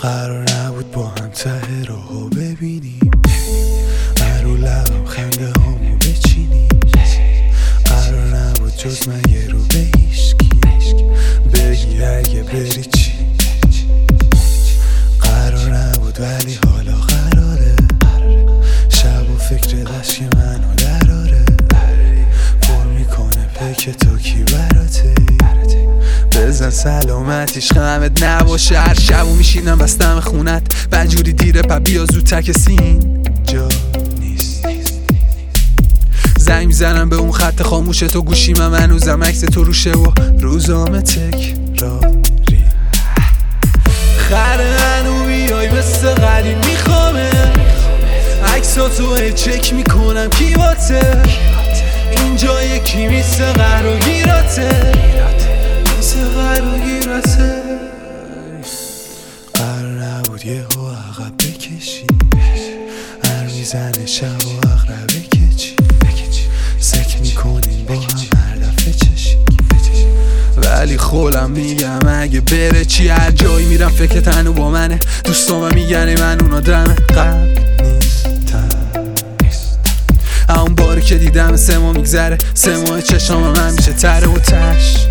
قرار نبود با هم ته راهو ببینیم، رو لبم خنده هامو بچینیم. قرار نبود جز من یه رو به هیشکی بگی اگه بری چی. قرار نبود ولی حالا قراره، شب و فکر دشت منو دراره. پر میکنه پک تو کی براته، بزن سلامتیش غمت نباشه. هر شب و میشینم بستم خونت، بجوری دیره پا بیا زودتر کسی اینجا نیست. زنگ میزنم به اون خط خاموش تو، گوشیم هنوزم عکس تو روشه و روزام تکراری. خره هنو بیای مثل قدیم میخوامه، عکسا تو چک میکنم کی باته. اینجا یکی میسه قراگیراته، قرار نبود یه ها عقب بکشی، هر میزنه شب و اقربه کچی. سک میکنیم با هم هر دفعه چشی، ولی خودم میگم اگه بره چی. هر جایی میرم فکر تنو با منه، دوستام میگن من اون آدم قبل نیستم. اون باری که دیدم 3 ماه میگذره، 3 ماه چشام من میشه تره و تش.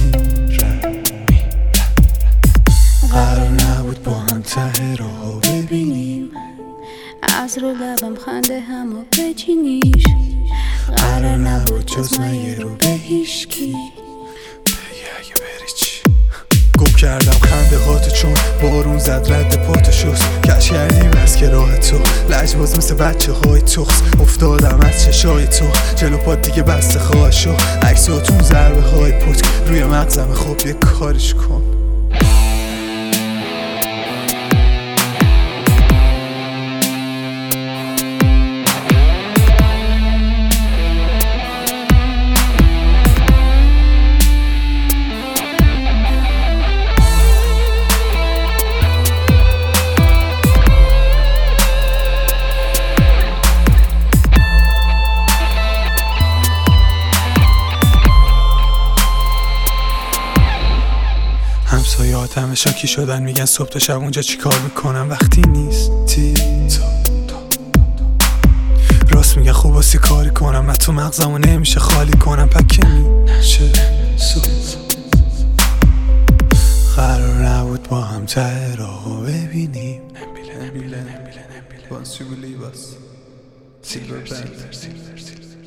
قرار نبود با هم ته راهو ببینیم، از رو لبم خنده همو بچینیش. قرار نبود جز من یه رو به هیشکی بگی اگه بری چی. گم کردم خنده هاتو چون بارون زد رد پاتو شست. کش کردی بس که راه تو لجباز مثل بچه های تخص. افتادم از چشای تو جلو پات دیگه بسته خواه شو. عکساتون ضربه های پتک روی مغزم، خب یه کارش کن. همسایه‌هات همه شاکی شدن، میگن صبح تا شب اونجا چی کار میکنم وقتی نیستی. راست میگن خوب واسه کاری کنم، من تو مغزمو نمیشه خالی کنم. پکه میشه قرار نبود با هم ته راهو ببینیم. Once you believe us, Silver Panther.